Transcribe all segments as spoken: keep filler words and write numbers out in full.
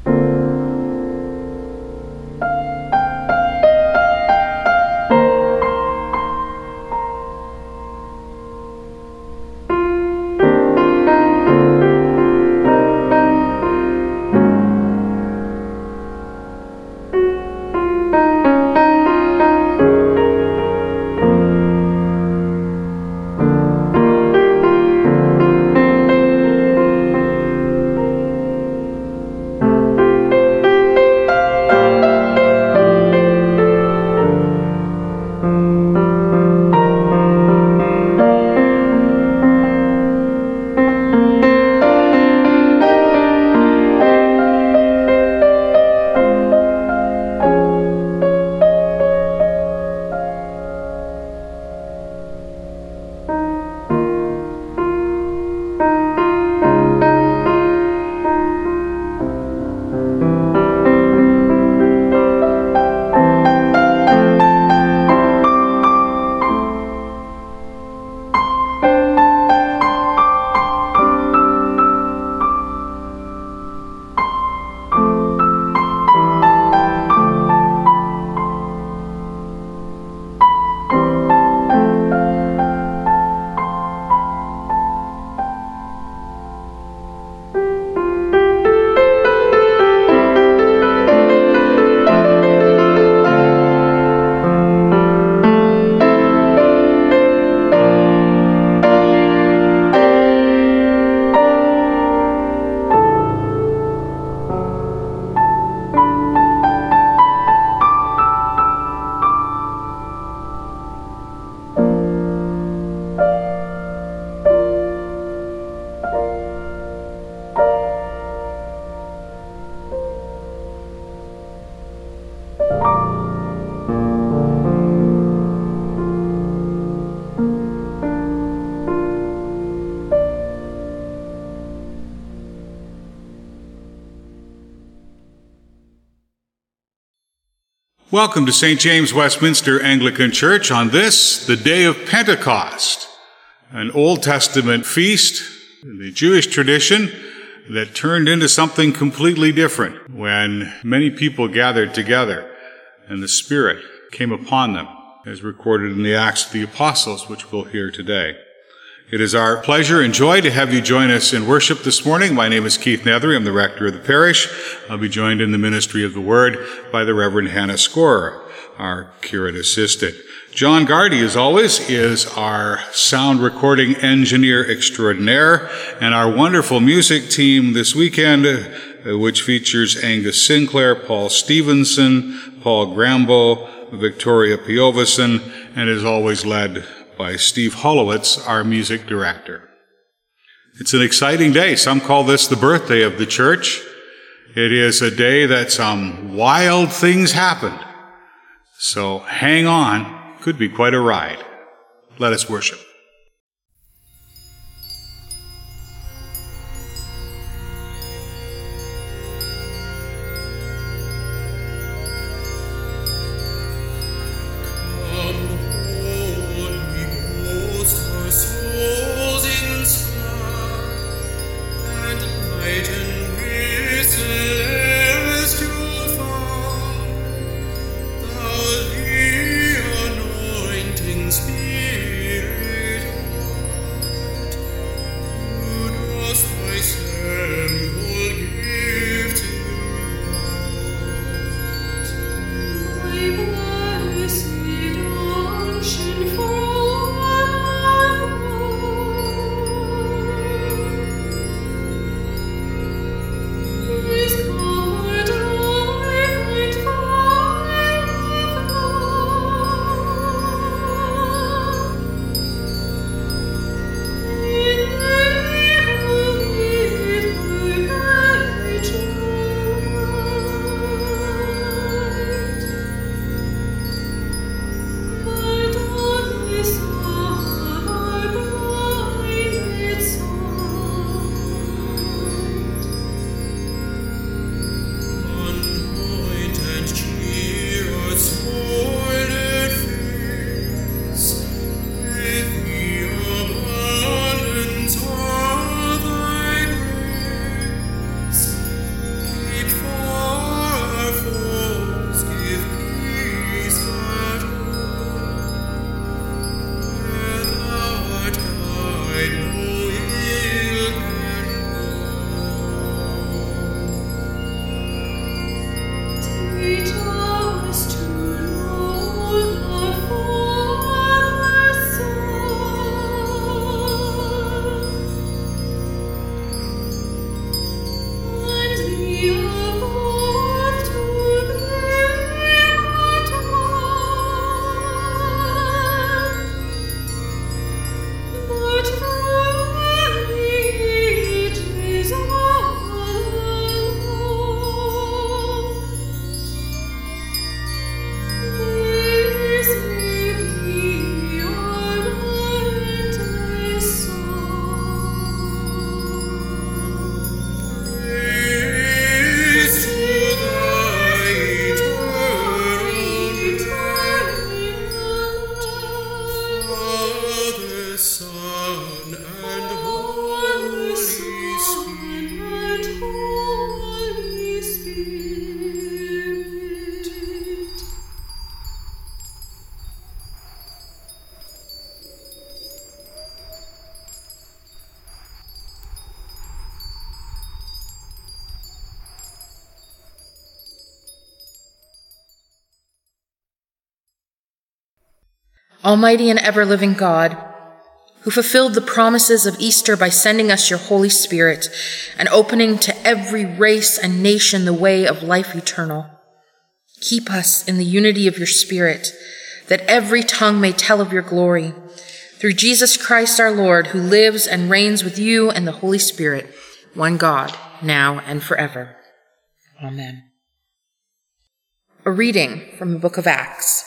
Welcome to Saint James Westminster Anglican Church on this, the day of Pentecost, an Old Testament feast in the Jewish tradition that turned into something completely different when many people gathered together and the Spirit came upon them, as recorded in the Acts of the Apostles, which we'll hear today. It is our pleasure and joy to have you join us in worship this morning. My name is Keith Nethery. I'm the rector of the parish. I'll be joined in the ministry of the Word by the Reverend Hannah Scorer, our curate assistant. John Gardy, as always, is our sound recording engineer extraordinaire, and our wonderful music team this weekend, uh, which features Angus Sinclair, Paul Stevenson, Paul Grambo, Victoria Piovison, and is always led by Steve Holowitz, our music director. It's an exciting day. Some call this the birthday of the church. It is a day that some wild things happened. So hang on. Could be quite a ride. Let us worship. Spirit Almighty and ever-living God, who fulfilled the promises of Easter by sending us your Holy Spirit and opening to every race and nation the way of life eternal, keep us in the unity of your Spirit, that every tongue may tell of your glory, through Jesus Christ our Lord, who lives and reigns with you and the Holy Spirit, one God, now and forever. Amen. A reading from the book of Acts.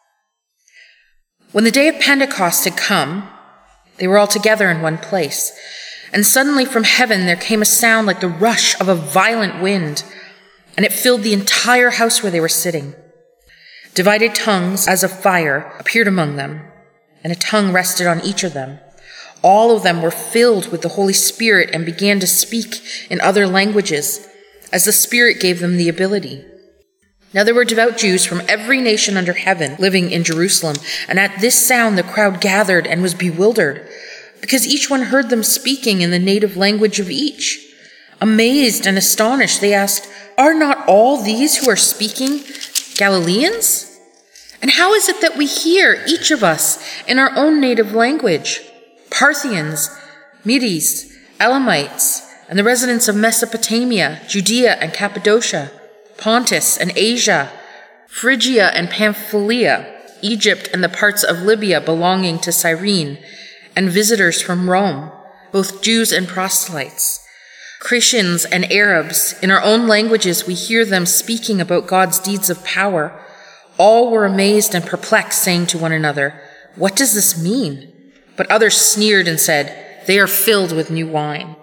When the day of Pentecost had come, they were all together in one place, and suddenly from heaven there came a sound like the rush of a violent wind, and it filled the entire house where they were sitting. Divided tongues as of fire appeared among them, and a tongue rested on each of them. All of them were filled with the Holy Spirit and began to speak in other languages, as the Spirit gave them the ability. Now there were devout Jews from every nation under heaven living in Jerusalem, and at this sound the crowd gathered and was bewildered, because each one heard them speaking in the native language of each. Amazed and astonished, they asked, "Are not all these who are speaking Galileans? And how is it that we hear, each of us, in our own native language? Parthians, Medes, Elamites, and the residents of Mesopotamia, Judea and Cappadocia, Pontus and Asia, Phrygia and Pamphylia, Egypt and the parts of Libya belonging to Cyrene, and visitors from Rome, both Jews and proselytes, Cretians and Arabs. In our own languages we hear them speaking about God's deeds of power." All were amazed and perplexed, saying to one another, "What does this mean?" But others sneered and said, "They are filled with new wine."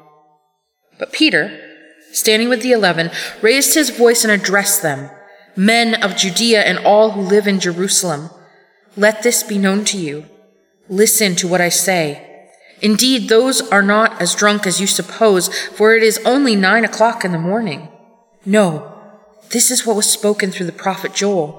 But Peter, standing with the eleven, raised his voice and addressed them, "Men of Judea and all who live in Jerusalem, let this be known to you. Listen to what I say. Indeed, those are not as drunk as you suppose, for it is only nine o'clock in the morning. No, this is what was spoken through the prophet Joel.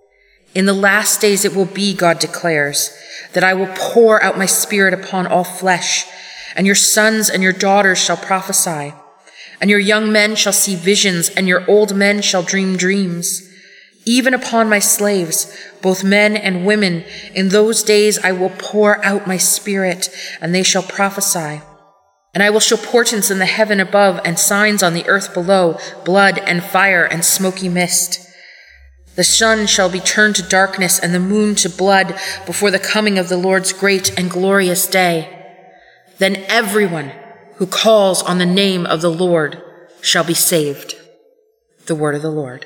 In the last days it will be, God declares, that I will pour out my Spirit upon all flesh, and your sons and your daughters shall prophesy, and your young men shall see visions, and your old men shall dream dreams. Even upon my slaves, both men and women, in those days I will pour out my Spirit, and they shall prophesy. And I will show portents in the heaven above and signs on the earth below, blood and fire and smoky mist. The sun shall be turned to darkness and the moon to blood before the coming of the Lord's great and glorious day. Then everyone who calls on the name of the Lord shall be saved." The word of the Lord.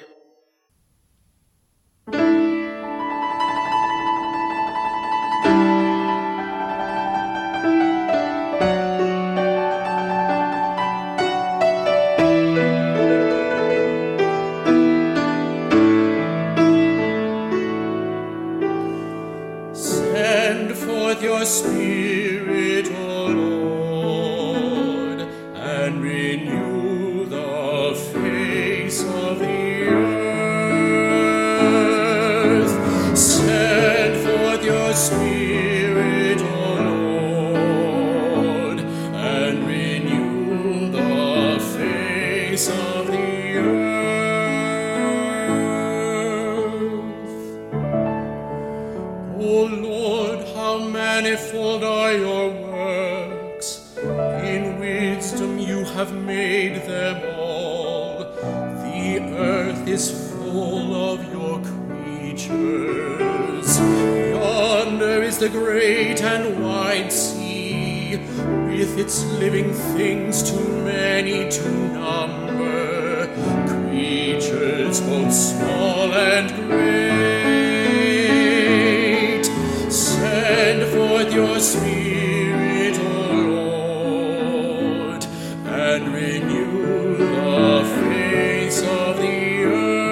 Send forth your Spirit, O Lord, and renew the face of the earth. Send forth your Spirit, O Lord, and renew the face of the earth. O Lord, how manifold are your works! In wisdom you have made them all. The earth is full of your creatures. Yonder is the great and wide sea, with its living things too many to number, creatures both small and great. Send forth your Spirit, O Lord, and renew the face of the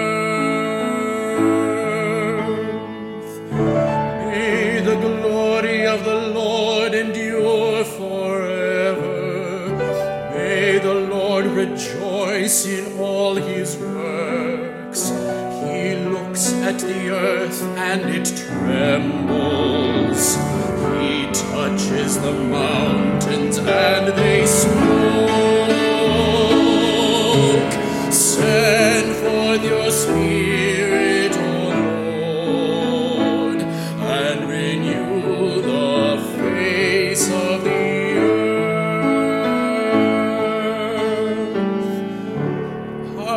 earth. May the glory of the Lord endure forever. May the Lord rejoice in all his works. He looks at the earth and it trembles. He touches the mountains and they smoke. Send forth your Spirit, O Lord, and renew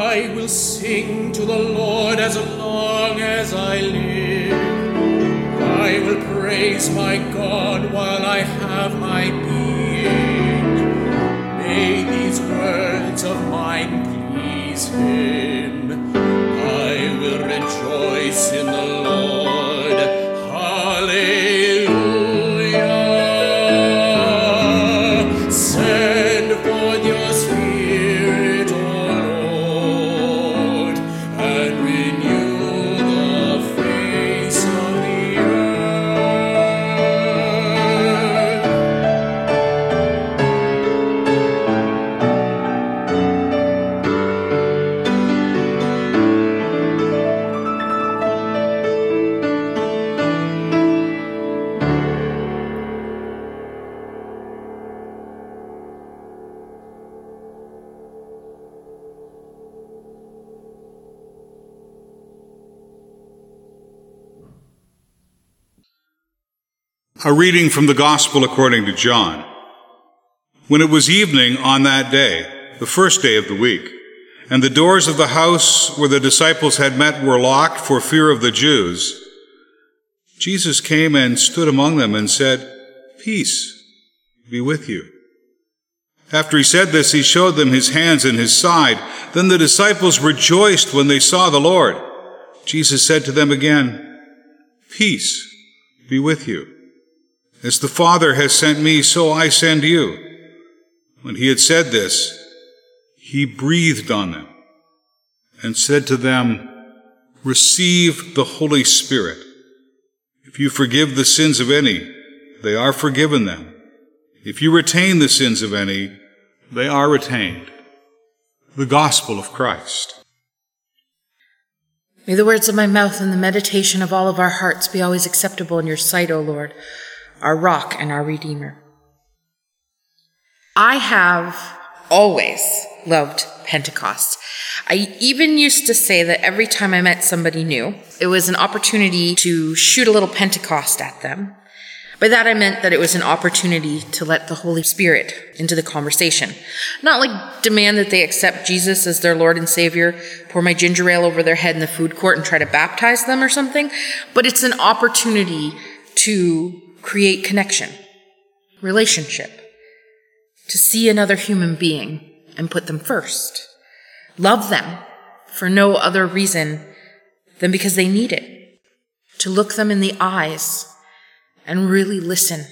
I will sing to the Lord as long as I live. I will praise my God while I have my being. May these words of mine please him. I will rejoice in the Lord. Hallelujah. Send forth your Spirit, O Lord, and renew the face of the A reading from the Gospel according to John. When it was evening on that day, the first day of the week, and the doors of the house where the disciples had met were locked for fear of the Jews, Jesus came and stood among them and said, "Peace be with you." After he said this, he showed them his hands and his side. Then the disciples rejoiced when they saw the Lord. Jesus said to them again, "Peace be with you. As the Father has sent me, so I send you." When he had said this, he breathed on them and said to them, "Receive the Holy Spirit. If you forgive the sins of any, they are forgiven them. If you retain the sins of any, they are retained." The Gospel of Christ. May the words of my mouth and the meditation of all of our hearts be always acceptable in your sight, O Lord, our rock and our Redeemer. I have always loved Pentecost. I even used to say that every time I met somebody new, it was an opportunity to shoot a little Pentecost at them. By that I meant that it was an opportunity to let the Holy Spirit into the conversation. Not like demand that they accept Jesus as their Lord and Savior, pour my ginger ale over their head in the food court and try to baptize them or something, but it's an opportunity to create connection, relationship, to see another human being and put them first. Love them for no other reason than because they need it. To look them in the eyes and really listen.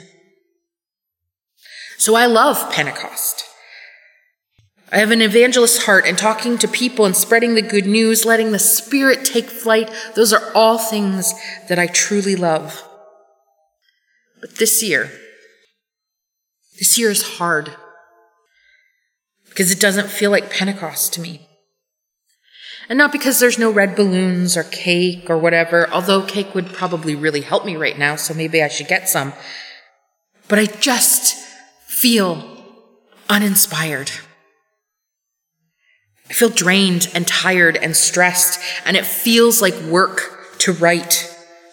So I love Pentecost. I have an evangelist's heart, and talking to people and spreading the good news, letting the Spirit take flight, those are all things that I truly love. But this year, this year is hard because it doesn't feel like Pentecost to me. And not because there's no red balloons or cake or whatever, although cake would probably really help me right now, so maybe I should get some. But I just feel uninspired. I feel drained and tired and stressed, and it feels like work to write.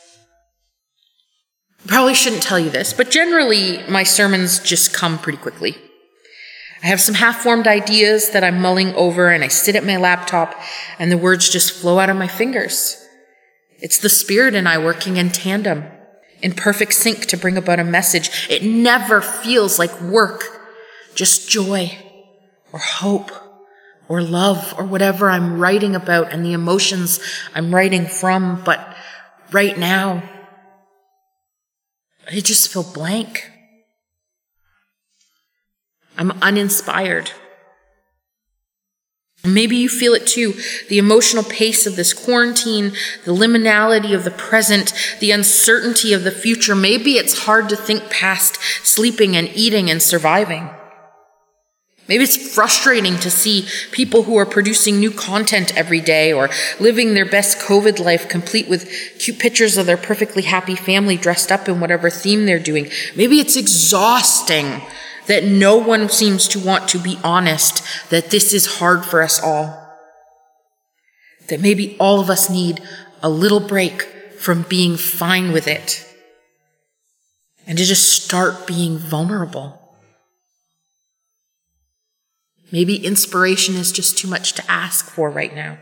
I probably shouldn't tell you this, but generally my sermons just come pretty quickly. I have some half-formed ideas that I'm mulling over, and I sit at my laptop and the words just flow out of my fingers. It's the Spirit and I working in tandem, in perfect sync to bring about a message. It never feels like work, just joy or hope or love or whatever I'm writing about and the emotions I'm writing from. But right now, I just feel blank. I'm uninspired. Maybe you feel it too. The emotional pace of this quarantine, the liminality of the present, the uncertainty of the future. Maybe it's hard to think past sleeping and eating and surviving. Maybe it's frustrating to see people who are producing new content every day or living their best COVID life complete with cute pictures of their perfectly happy family dressed up in whatever theme they're doing. Maybe it's exhausting that no one seems to want to be honest that this is hard for us all. That maybe all of us need a little break from being fine with it and to just start being vulnerable. Maybe inspiration is just too much to ask for right now.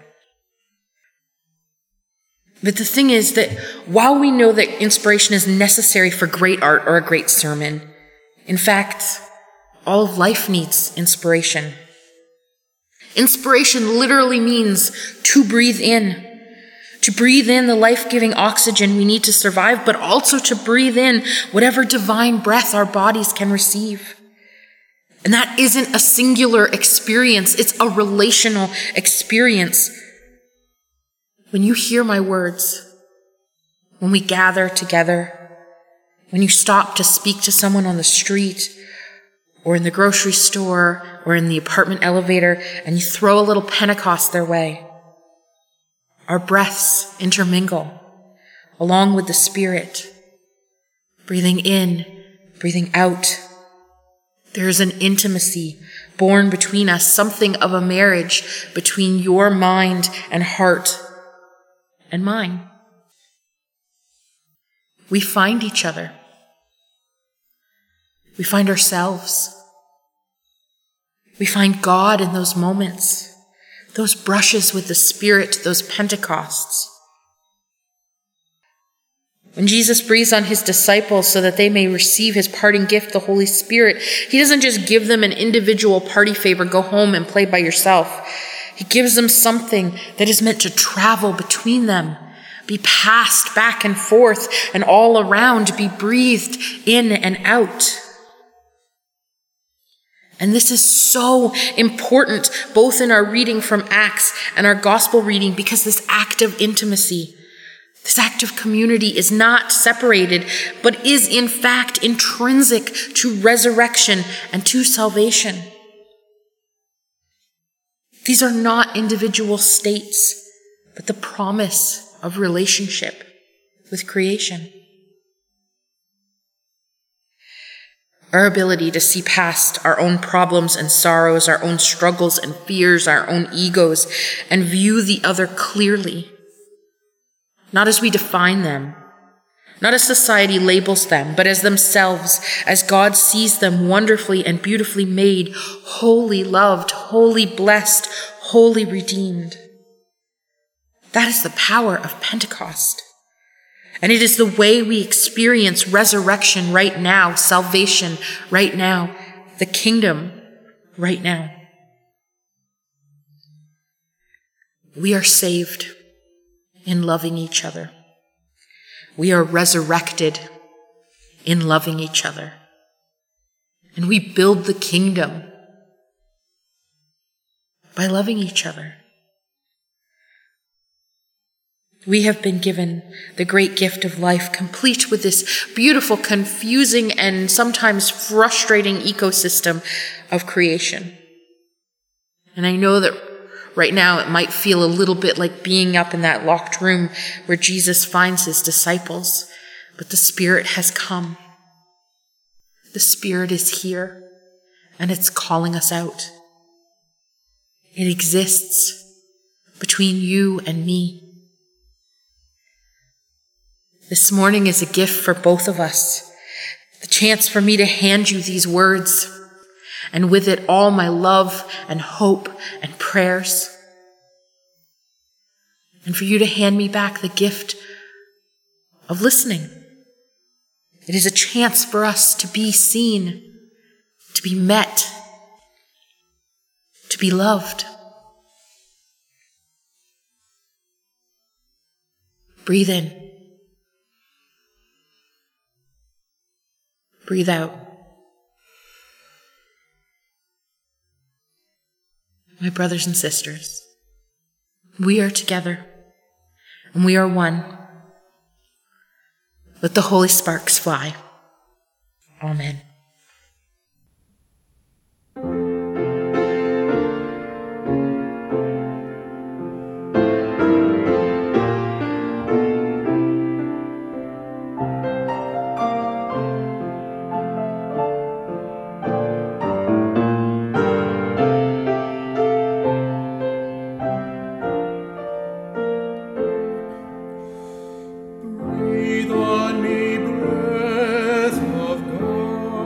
But the thing is that while we know that inspiration is necessary for great art or a great sermon, in fact, all of life needs inspiration. Inspiration literally means to breathe in, to breathe in the life-giving oxygen we need to survive, but also to breathe in whatever divine breath our bodies can receive. And that isn't a singular experience, it's a relational experience. When you hear my words, when we gather together, when you stop to speak to someone on the street, or in the grocery store, or in the apartment elevator, and you throw a little Pentecost their way, our breaths intermingle, along with the Spirit, breathing in, breathing out. There is an intimacy born between us, something of a marriage between your mind and heart and mine. We find each other. We find ourselves. We find God in those moments, those brushes with the Spirit, those Pentecosts. When Jesus breathes on his disciples so that they may receive his parting gift, the Holy Spirit, he doesn't just give them an individual party favor, go home and play by yourself. He gives them something that is meant to travel between them, be passed back and forth and all around, be breathed in and out. And this is so important, both in our reading from Acts and our gospel reading, because this act of intimacy, this act of community is not separated, but is in fact intrinsic to resurrection and to salvation. These are not individual states, but the promise of relationship with creation. Our ability to see past our own problems and sorrows, our own struggles and fears, our own egos, and view the other clearly, not as we define them, not as society labels them, but as themselves, as God sees them wonderfully and beautifully made, wholly loved, wholly blessed, wholly redeemed. That is the power of Pentecost. And it is the way we experience resurrection right now, salvation right now, the kingdom right now. We are saved in loving each other. We are resurrected in loving each other. And we build the kingdom by loving each other. We have been given the great gift of life, complete with this beautiful, confusing, and sometimes frustrating ecosystem of creation. And I know that right now it might feel a little bit like being up in that locked room where Jesus finds his disciples, but the Spirit has come. The Spirit is here, and it's calling us out. It exists between you and me. This morning is a gift for both of us, the chance for me to hand you these words, and with it all my love and hope and prayers, and for you to hand me back the gift of listening. It is a chance for us to be seen, to be met, to be loved. Breathe in. Breathe out. My brothers and sisters, we are together and we are one. Let the holy sparks fly. Amen. Breathe on me, breath of God.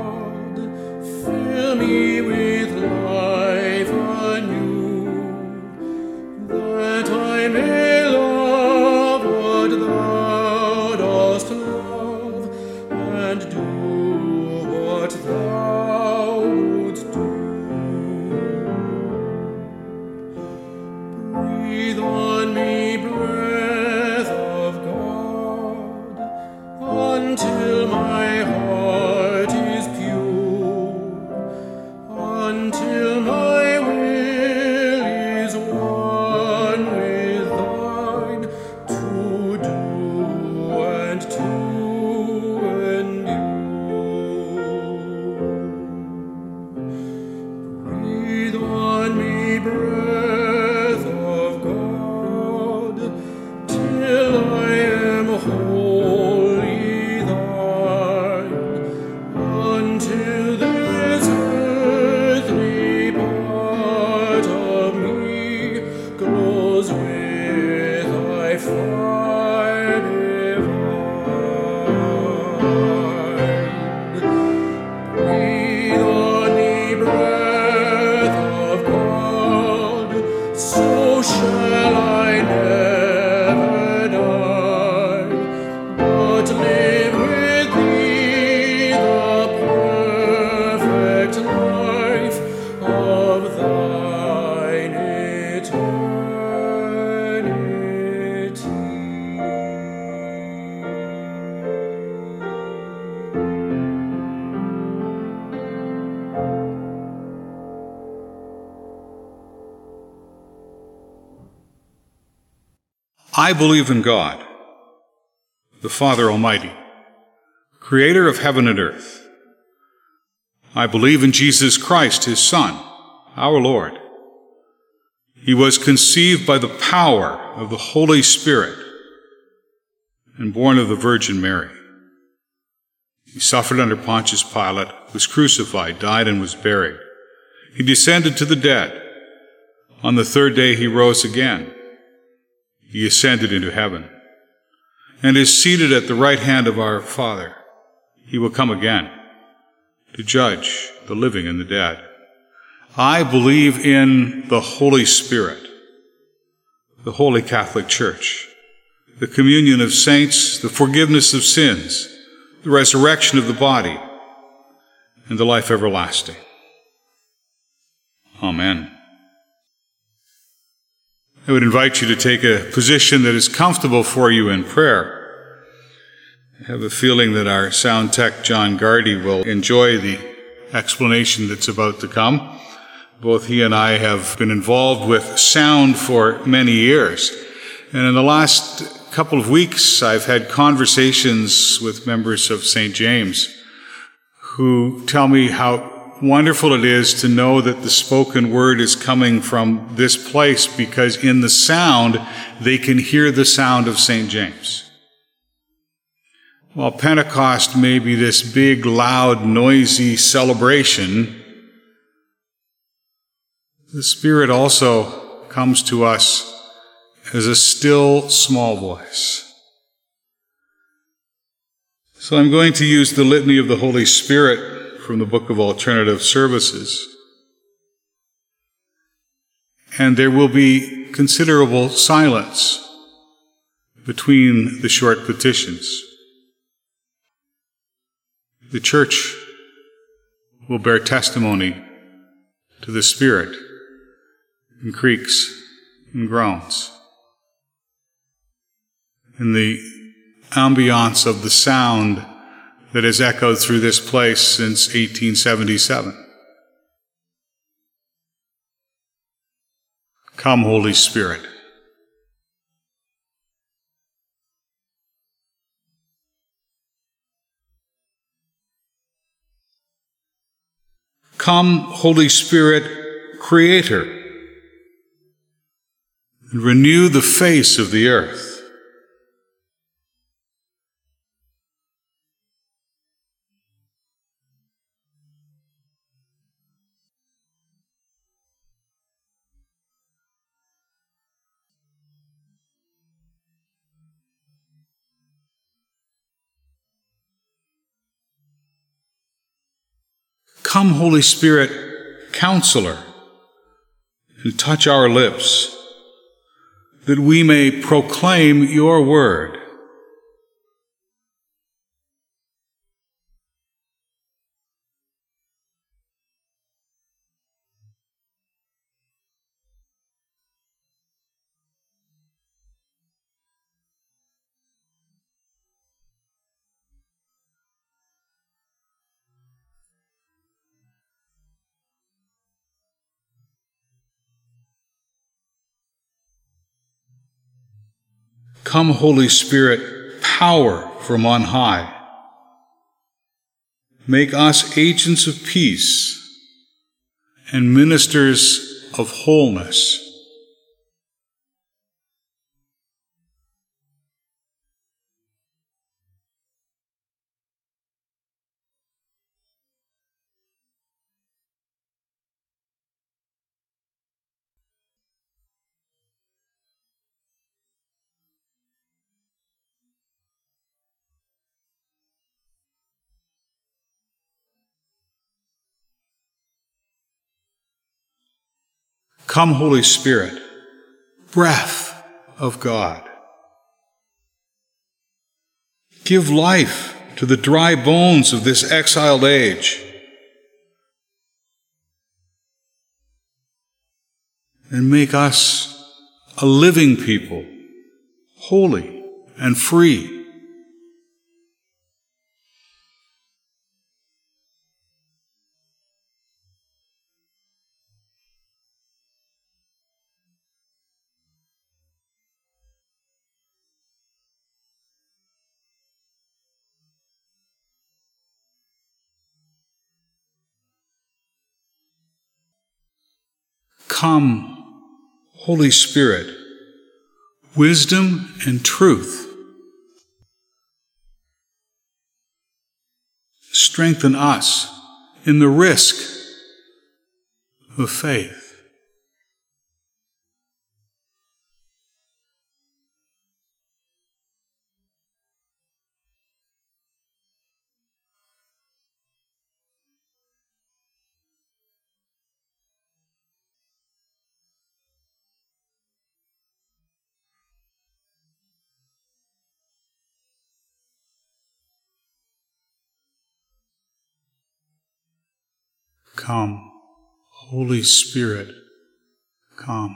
clouds with thy fire divine. Breathe on me breath of God, so shall I never die, but live with thee the perfect life of thine I believe in God, the Father Almighty, creator of heaven and earth. I believe in Jesus Christ, his Son, our Lord. He was conceived by the power of the Holy Spirit and born of the Virgin Mary. He suffered under Pontius Pilate, was crucified, died, and was buried. He descended to the dead. On the third day he rose again. He ascended into heaven and is seated at the right hand of our Father. He will come again to judge the living and the dead. I believe in the Holy Spirit, the Holy Catholic Church, the communion of saints, the forgiveness of sins, the resurrection of the body, and the life everlasting. Amen. I would invite you to take a position that is comfortable for you in prayer. I have a feeling that our sound tech, John Gardy, will enjoy the explanation that's about to come. Both he and I have been involved with sound for many years. And in the last couple of weeks, I've had conversations with members of Saint James who tell me how wonderful it is to know that the spoken word is coming from this place, because in the sound, they can hear the sound of Saint James. While Pentecost may be this big, loud, noisy celebration, the Spirit also comes to us as a still, small voice. So I'm going to use the Litany of the Holy Spirit from the Book of Alternative Services. And there will be considerable silence between the short petitions. The Church will bear testimony to the Spirit in creaks and groans. In the ambiance of the sound that has echoed through this place since eighteen seventy-seven. Come, Holy Spirit. Come, Holy Spirit, Creator, and renew the face of the earth. Come, Holy Spirit, Counselor, and touch our lips, that we may proclaim your word. Come, Holy Spirit, power from on high. Make us agents of peace and ministers of wholeness. Come, Holy Spirit, breath of God. Give life to the dry bones of this exiled age, and make us a living people, holy and free. Come, Holy Spirit, wisdom and truth. Strengthen us in the risk of faith. Come, Holy Spirit, come.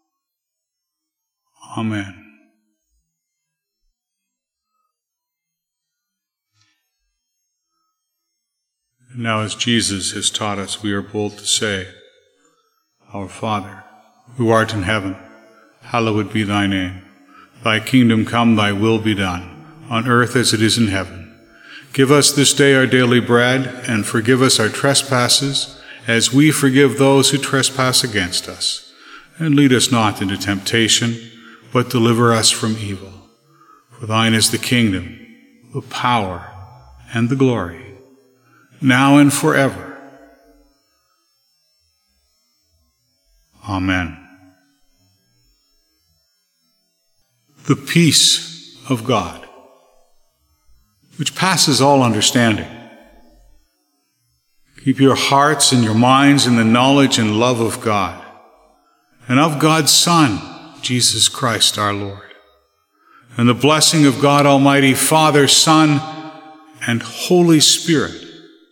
Amen. And now, as Jesus has taught us, we are bold to say, Our Father, who art in heaven, hallowed be thy name. Thy kingdom come, thy will be done, on earth as it is in heaven. Give us this day our daily bread, and forgive us our trespasses, as we forgive those who trespass against us. And lead us not into temptation, but deliver us from evil. For thine is the kingdom, the power, and the glory, now and forever. Amen. The peace of God, which passes all understanding, keep your hearts and your minds in the knowledge and love of God, and of God's Son, Jesus Christ our Lord. And the blessing of God Almighty, Father, Son, and Holy Spirit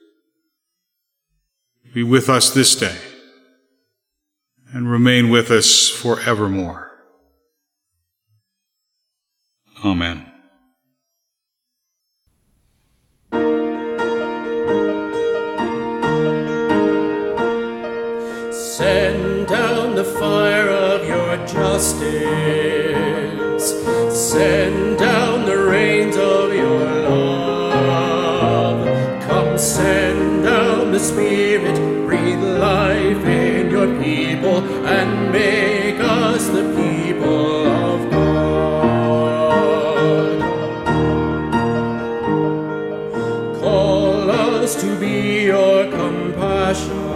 be with us this day and remain with us forevermore. Amen. Send down the fire of your justice. Send down the rains of your love. Come, send down the Spirit, breathe life in your people, and make us the people of God. Call us to be your compassion.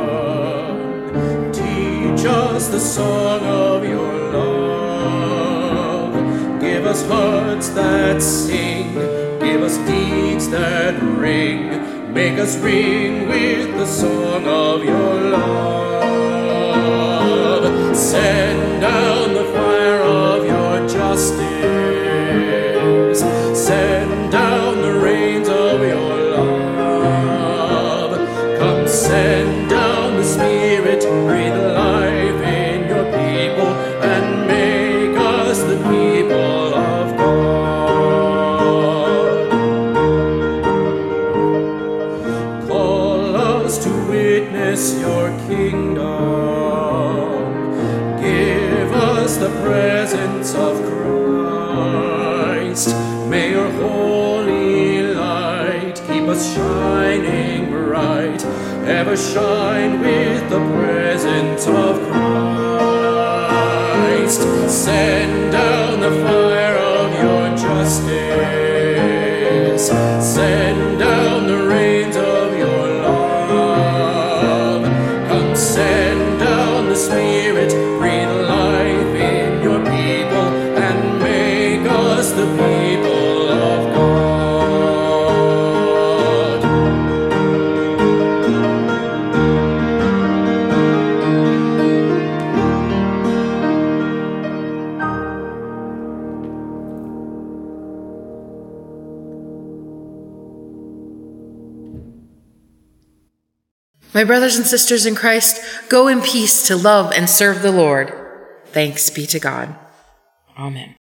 Just the song of your love. Give us hearts that sing, give us deeds that ring, make us ring with the song of your love. Send down the fire of your justice, send down the rains of your love. Come, send down the Spirit, breathe life and make us the people of God. Call us to witness your kingdom. Give us the presence of Christ. May your holy light keep us shining bright, ever shine with the presence of Christ. Send down the fire of your justice. Send down the rains of your love. Come, send down the Spirit, breathe life in your people, and make us the people of God. My brothers and sisters in Christ, go in peace to love and serve the Lord. Thanks be to God. Amen.